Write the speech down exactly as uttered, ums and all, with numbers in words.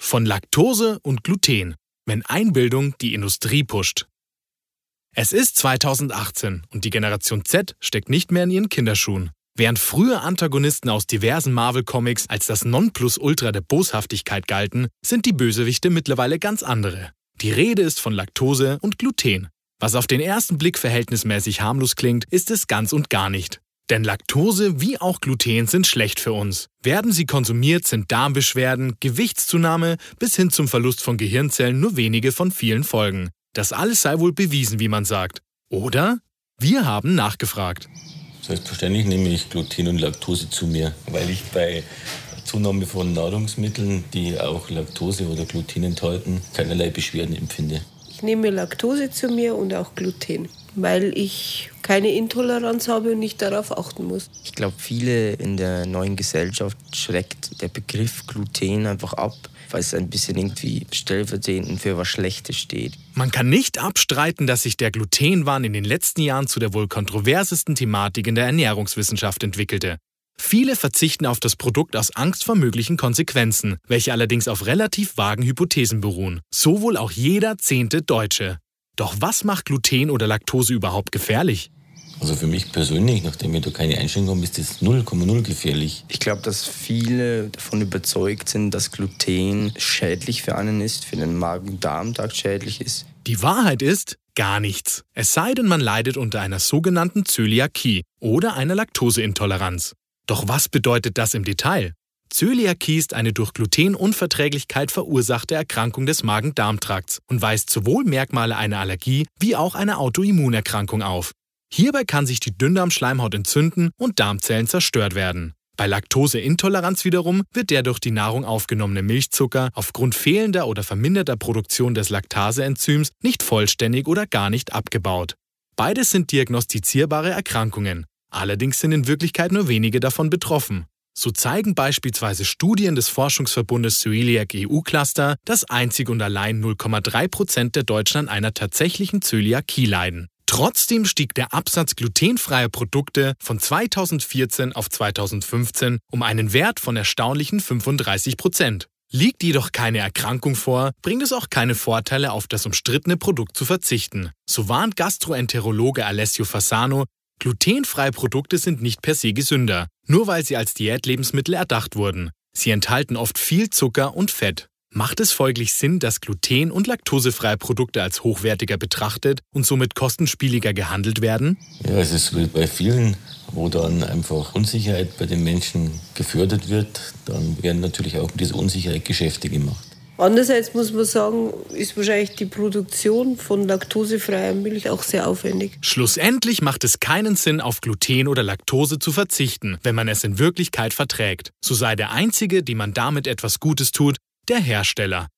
Von Laktose und Gluten, wenn Einbildung die Industrie pusht. Es ist zweitausendachtzehn und die Generation Z steckt nicht mehr in ihren Kinderschuhen. Während frühe Antagonisten aus diversen Marvel-Comics als das Nonplusultra der Boshaftigkeit galten, sind die Bösewichte mittlerweile ganz andere. Die Rede ist von Laktose und Gluten. Was auf den ersten Blick verhältnismäßig harmlos klingt, ist es ganz und gar nicht. Denn Laktose wie auch Gluten sind schlecht für uns. Werden sie konsumiert, sind Darmbeschwerden, Gewichtszunahme bis hin zum Verlust von Gehirnzellen nur wenige von vielen Folgen. Das alles sei wohl bewiesen, wie man sagt. Oder? Wir haben nachgefragt. Selbstverständlich nehme ich Gluten und Laktose zu mir, weil ich bei Zunahme von Nahrungsmitteln, die auch Laktose oder Gluten enthalten, keinerlei Beschwerden empfinde. Ich nehme Laktose zu mir und auch Gluten, weil ich keine Intoleranz habe und nicht darauf achten muss. Ich glaube, viele in der neuen Gesellschaft schreckt der Begriff Gluten einfach ab, weil es ein bisschen irgendwie stellvertretend für was Schlechtes steht. Man kann nicht abstreiten, dass sich der Glutenwahn in den letzten Jahren zu der wohl kontroversesten Thematik in der Ernährungswissenschaft entwickelte. Viele verzichten auf das Produkt aus Angst vor möglichen Konsequenzen, welche allerdings auf relativ vagen Hypothesen beruhen. So wohl auch jeder zehnte Deutsche. Doch was macht Gluten oder Laktose überhaupt gefährlich? Also für mich persönlich, nachdem ich da keine Einschränkung habe, ist das null Komma null gefährlich. Ich glaube, dass viele davon überzeugt sind, dass Gluten schädlich für einen ist, für den Magen-Darm-Trakt schädlich ist. Die Wahrheit ist, gar nichts. Es sei denn, man leidet unter einer sogenannten Zöliakie oder einer Laktoseintoleranz. Doch was bedeutet das im Detail? Zöliakie ist eine durch Glutenunverträglichkeit verursachte Erkrankung des Magen-Darm-Trakts und weist sowohl Merkmale einer Allergie wie auch einer Autoimmunerkrankung auf. Hierbei kann sich die Dünndarmschleimhaut entzünden und Darmzellen zerstört werden. Bei Laktoseintoleranz wiederum wird der durch die Nahrung aufgenommene Milchzucker aufgrund fehlender oder verminderter Produktion des Laktase-Enzyms nicht vollständig oder gar nicht abgebaut. Beides sind diagnostizierbare Erkrankungen. Allerdings sind in Wirklichkeit nur wenige davon betroffen. So zeigen beispielsweise Studien des Forschungsverbundes Celiac E U-Cluster, dass einzig und allein null Komma drei Prozent der Deutschen an einer tatsächlichen Zöliakie leiden. Trotzdem stieg der Absatz glutenfreier Produkte von zweitausendvierzehn auf zweitausendfünfzehn um einen Wert von erstaunlichen fünfunddreißig Prozent. Liegt jedoch keine Erkrankung vor, bringt es auch keine Vorteile, auf das umstrittene Produkt zu verzichten. So warnt Gastroenterologe Alessio Fasano, glutenfreie Produkte sind nicht per se gesünder, nur weil sie als Diätlebensmittel erdacht wurden. Sie enthalten oft viel Zucker und Fett. Macht es folglich Sinn, dass gluten- und laktosefreie Produkte als hochwertiger betrachtet und somit kostenspieliger gehandelt werden? Ja, es ist wie bei vielen, wo dann einfach Unsicherheit bei den Menschen gefördert wird. Dann werden natürlich auch mit dieser Unsicherheit Geschäfte gemacht. Andererseits muss man sagen, ist wahrscheinlich die Produktion von laktosefreier Milch auch sehr aufwendig. Schlussendlich macht es keinen Sinn, auf Gluten oder Laktose zu verzichten, wenn man es in Wirklichkeit verträgt. So sei der einzige, dem man damit etwas Gutes tut, der Hersteller.